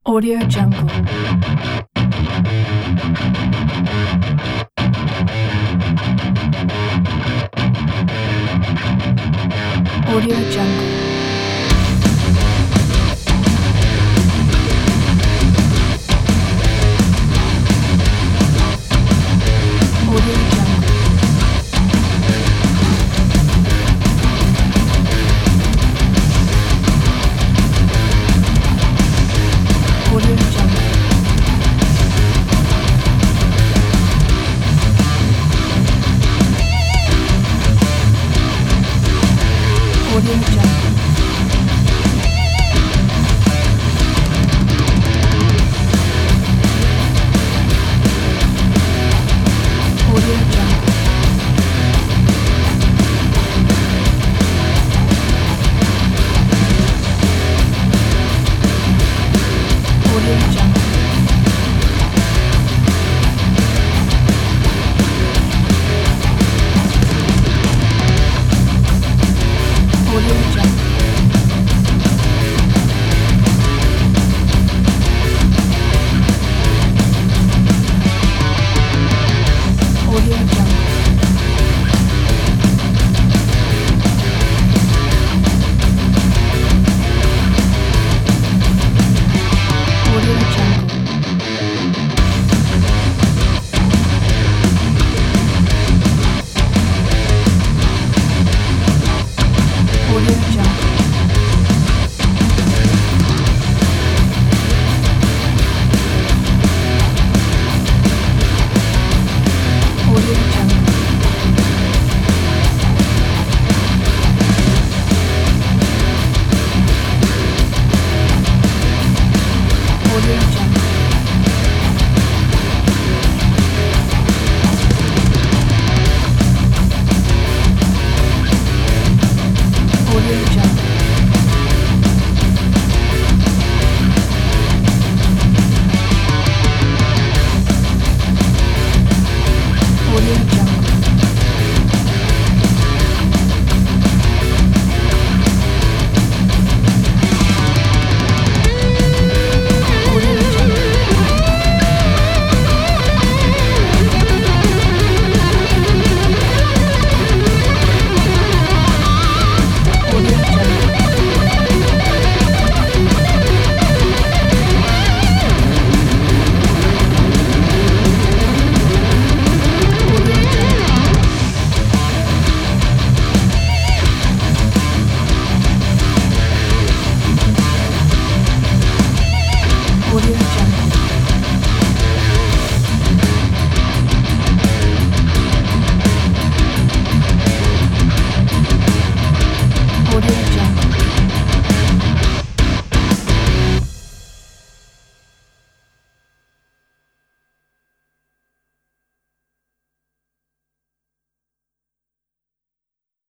Audio Jungle. Audio Jungle. Audio Jungle. Audio Jungle. Audio Jungle. Audio Jungle. Audio Jungle. Audio Jungle. Audio Jungle. Audio Jungle. Audio Jungle. Audio Jungle. Audio Jungle. Audio Jungle. Audio Jungle. Audio Jungle. Audio Jungle. Audio Jungle. Audio